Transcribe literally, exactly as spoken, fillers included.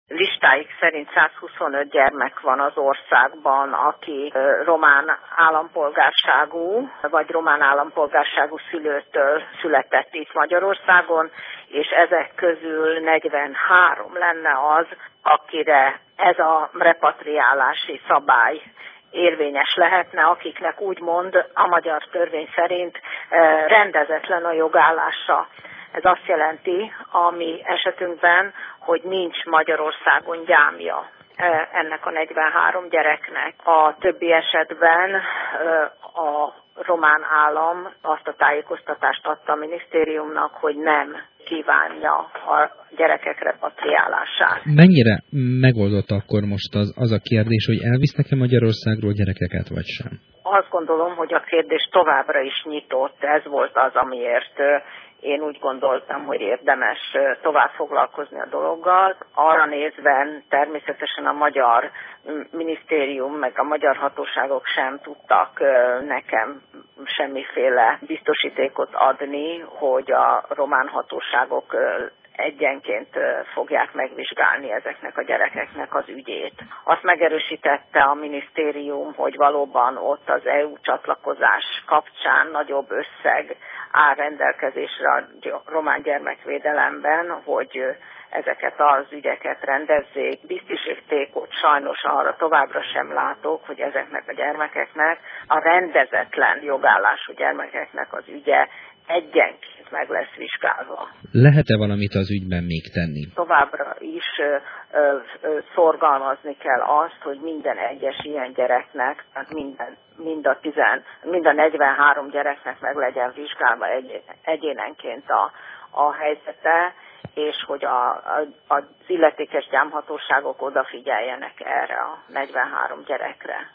listáik szerint százhuszonöt gyermek van az országban, aki román állampolgárságú, vagy román állampolgárságú szülőtől született itt Magyarországon, és ezek közül negyvenhárom lenne az, akire ez a repatriálási szabály érvényes lehetne, akiknek úgymond a magyar törvény szerint rendezetlen a jogállása. Ez azt jelenti, a mi esetünkben, hogy nincs Magyarországon gyámja ennek a negyvenhárom gyereknek. A többi esetben a román állam azt a tájékoztatást adta a minisztériumnak, hogy nem kívánja a gyerekek repatriálását. Mennyire megoldott akkor most az, az a kérdés, hogy elvisznek-e Magyarországról gyerekeket, vagy sem? Azt gondolom, hogy a kérdés továbbra is nyitott. Ez volt az, amiért én úgy gondoltam, hogy érdemes tovább foglalkozni a dologgal. Arra nézve természetesen a magyar minisztérium, meg a magyar hatóságok sem tudtak nekem semmiféle biztosítékot adni, hogy a román hatóságok egyenként fogják megvizsgálni ezeknek a gyerekeknek az ügyét. Azt megerősítette a minisztérium, hogy valóban ott az é u csatlakozás kapcsán nagyobb összeg áll rendelkezésre a román gyermekvédelemben, hogy ezeket az ügyeket rendezzék. Biztosítékot sajnos arra továbbra sem látok, hogy ezeknek a gyermekeknek, a rendezetlen jogállású gyermekeknek az ügye egyenként meg lesz vizsgálva. Lehet-e valamit az ügyben még tenni? Továbbra is ö, ö, szorgalmazni kell azt, hogy minden egyes ilyen gyereknek, tehát minden, mind, a tizen, mind a negyvenhárom gyereknek meg legyen vizsgálva egy, egyénenként a, a helyzete, és hogy a, a, az illetékes gyámhatóságok odafigyeljenek erre a negyvenhárom gyerekre.